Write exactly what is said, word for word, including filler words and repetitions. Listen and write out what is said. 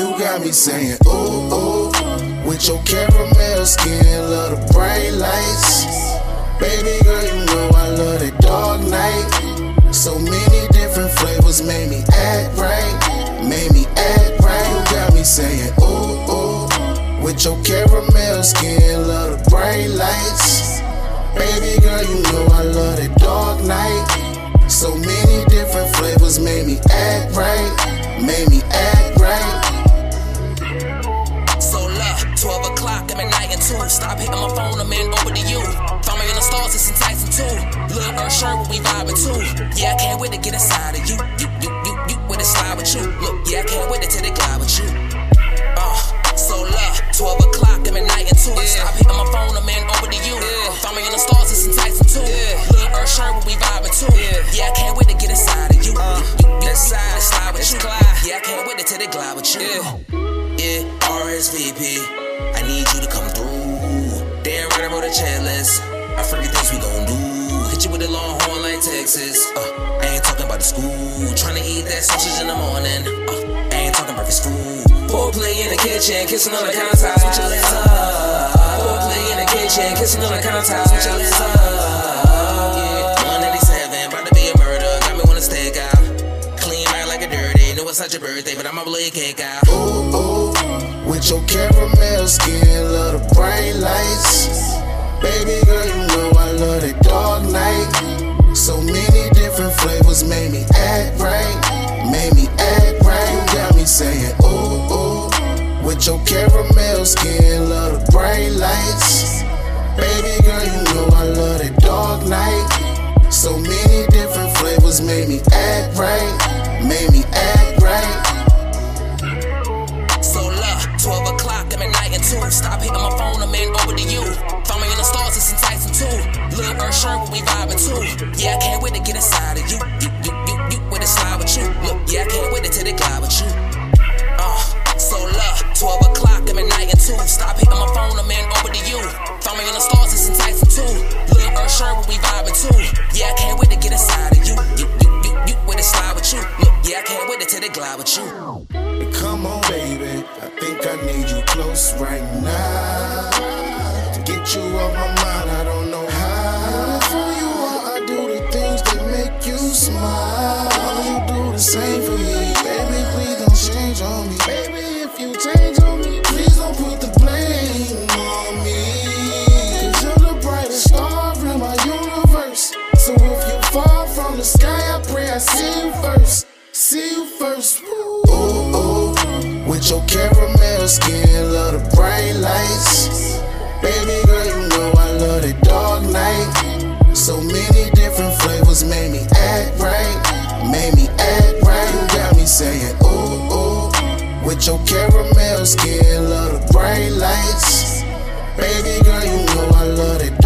You got me saying ooh, ooh. With your caramel skin, love the bright lights. Baby girl, you know I love that dark night. So many different flavors made me act right. Made me act right. You got me saying ooh, ooh. With your caramel skin, love the bright lights. Baby girl, you know I love that dark night. So many different flavors made me act right. Made me act right. So look, twelve o'clock, I'm at night and two. Stop hitting my phone, I'm in over to you. Found me in the stars, it's enticing too. Lil' Earth shirt, what we vibing too. Yeah, I can't wait to get inside of you. You, you, you, you, with it slide with you. Look, yeah, I can't wait to till they glide with you. Uh, so look, twelve o'clock, I'm at night and two. Yeah. Stop hitting my phone, I'm in over to you. Yeah. Found me in the stars, it's enticing too. Yeah. Lil' Earth shirt, what we vibing too. Yeah, yeah, I can't wait to get inside of you. Uh, you, you, you, slide, slide with you. Glide. Yeah, I can't wait to till they glide with you. Yeah. Yeah, R S V P, I need you to come through. Damn right, I wrote a checklist. I forget things we gon' do. Hit you with a long horn like Texas. Uh, I ain't talking about the school. Tryna eat that sausage in the morning. Uh, I ain't talking breakfast food. Foreplay in the kitchen, kissing on the counter. Switch your legs up. Foreplay in the kitchen, kissing on the counter. Switch your legs up. Yeah, one eighty-seven, about to be a murder. Got me wanna stake out. Clean right like a dirty. Know it's not your birthday, but I'ma blow your cake out. Ooh, ooh. With your caramel skin, love the bright lights. Baby girl, you know I love that dark night. So many different flavors made me act right. Made me act right. You got me saying ooh, ooh. With your caramel skin, love the bright lights. Baby girl, you know I love that dark night. So many different flavors made me act right. Made me act right. So look, twelve o'clock, I'm at night and two. Stop hitting my phone, I'm in over to you. Found me in the stars, it's enticing too. Lil' Earth shirt, what we vibing too. Yeah, I can't wait to get inside of you. You, you, you, you, with it slide with you. Look, yeah, I can't wait till they glide with you. Uh, so look, twelve o'clock, I'm at night and two. Stop hitting my phone, I'm in over to you. Found me in the stars, it's enticing too. Lil' Earth shirt, what we vibing too. Yeah, I can't wait to get inside of you. You, you, you, you, with it slide with you. Look, yeah, I can't wait till they glide with you. Come on, baby, I think I need you close right now. To get you off my mind, I don't know how. For you, all I do the things that make you smile. All you do the same for me, baby, please don't change on me. Baby, if you change on me, please don't put the blame on me. Cause you're the brightest star in my universe. So if you fall from the sky, I pray I see you first. See you first. Woo. Ooh, ooh. With your caramel skin, love the bright lights. Baby girl, you know I love that dark night. So many different flavors made me act right. Made me act right. You got me saying ooh, ooh. With your caramel skin, love the bright lights. Baby girl, you know I love that